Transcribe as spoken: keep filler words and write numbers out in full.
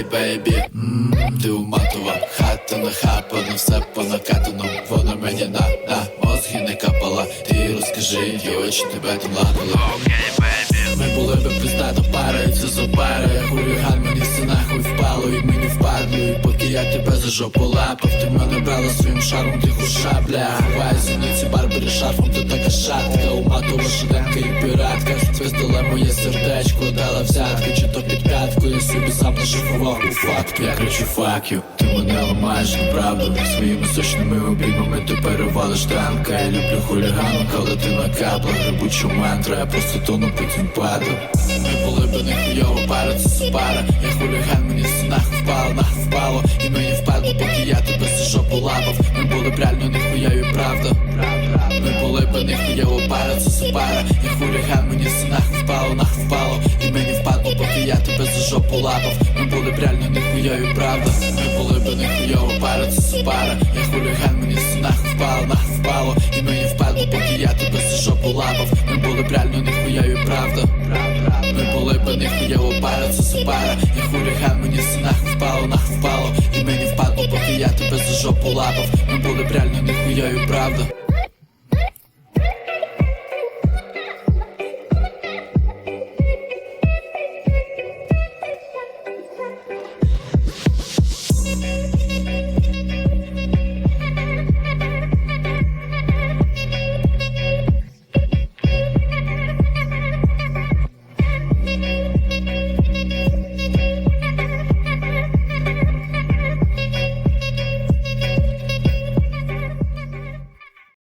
бейбі. Ммм, ти уматова, хата нахапана, все по накатану. Вона мені на, на мозги не капала. Ти розкажи, ті очі тебе там ладили. Окей, бейбі. Ми були би пиздата пара, і це за пара. Хуліган, мені все нахуй впало, і мені впадло. І поки я тебе за жопу лапав, ти мене брала своїм шаром, тиху шабля. Ховай зіниці, барбері шарфом, ти така шатка. Уматова шиденка і піратка. Звездала моє сердечко, дала взятки, чи то під п'ятку. Я собі сам нашифував у факту. Я кричу fuck you, ти мене ламаєш неправду. Своїми сочними обіймами ти перевалиш танка. Я люблю хулігану, коли ти на каплах. Грибучу мантра, я просто тону, потім падаю. Ми були би нехуйова пара, це супара. Я хуліган, мені все нахуй впало, нахуй впало. І мені впадло, поки я тебе за жопу лапав. Ми були б реально нехуйові, правда. Ми були би нехуйова пара, це супара. Я хуліган, мені все нахуй впало, нахуй впало. І мені впадло, поки я тебе за жопу лапав. Ми були б реально нехуйові, правда. Ми були би нехуйова пара, це супара. Я хуліган, мені все нахуй впало, нахуй впало. І мені впадло, поки я тебе за жопу лапав. Ми були б реально нехуйові, правда. Ми були би нехуйова пара, це супара. Я хуліган, мені все нахуй впало, нахуй впало. І мені впадло, поки я тебе за жопу лапав. Ми були б реально нехуйові, правда.